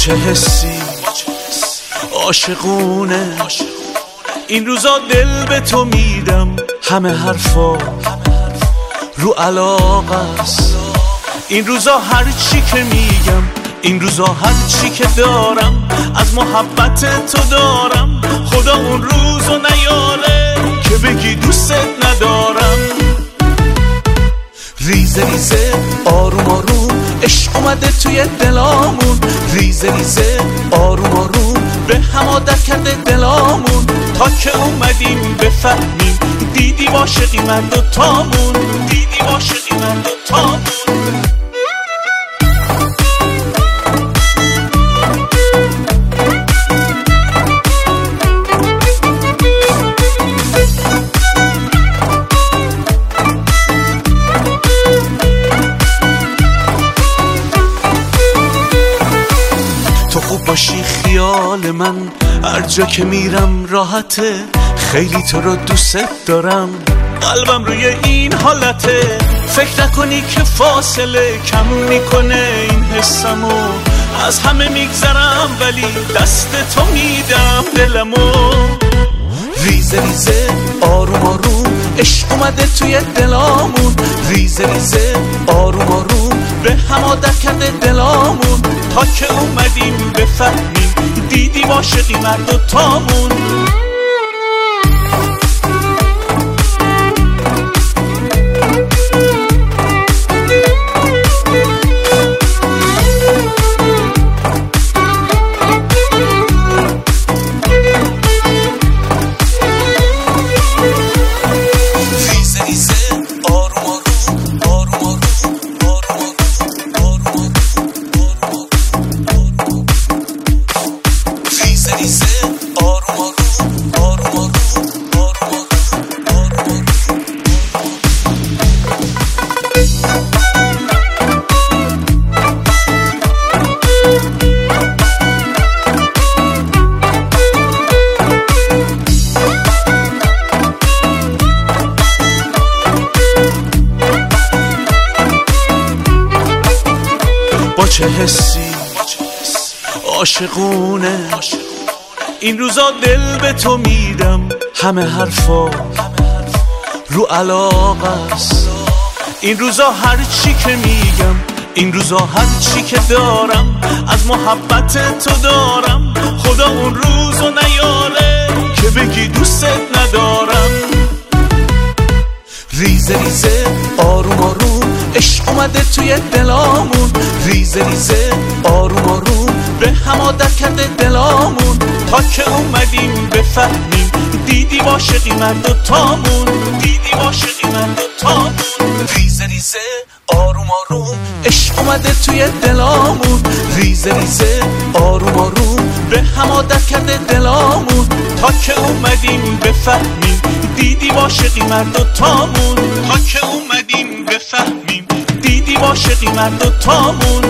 چه حسی عاشقونه، این روزا دل به تو میدم، همه حرفا رو علاقه است. این روزا هر چی که میگم، این روزا هر چی که دارم از محبت تو دارم. خدا اون روزو نیاره که بگی دوست ندارم. ریزه ریزه آروم آروم عشق اومده توی دلامون، ریزه ریزه آروم آروم به هم عادت کرده دلامون. تا که اومدیم بفهمیم دیدی عاشقی من دوتامون، دیدی عاشقی من دوتامون. تو خوب باشی خیال من، هر جا که میرم راحته. خیلی تو رو دوست دارم، قلبم روی این حالته. فکر نکنی که فاصله کم میکنه این حسمو. از همه میگذرم ولی دست تو میدم دلمو. ریزه ریزه آروم آروم عشق اومده توی دلامون، ریزه ریزه آروم آروم به هم عادت کرده دلامون. تا که اومدیم بفهمیم دیدی عاشقی من دوتامون. با چه حسی عاشقونه، این روزا دل به تو میدم، همه حرفا رو علاقه است. این روزا هر چی که میگم، این روزا هر چی که دارم از محبت تو دارم. خدا اون روزو نیاره که بگی دوست ندارم. ریزه ریزه آروم آروم عشق اومده توی دلامون، ریزه ریزه آروم آروم به هم عادت کرده دلامون. تا که اومدیم بفهمیم دیدی عاشقی من دوتامون، دیدی عاشقی من دوتامون. ریزه ریزه آروم آروم عشق اومده توی دلامون، ریزه ریزه آروم آروم به هم عادت کرده دلامون. تا که اومدیم بفهمیم دیدی عاشقی من دوتامون، تا که اومدیم بفهمیم دیدی عاشقی من دوتامون.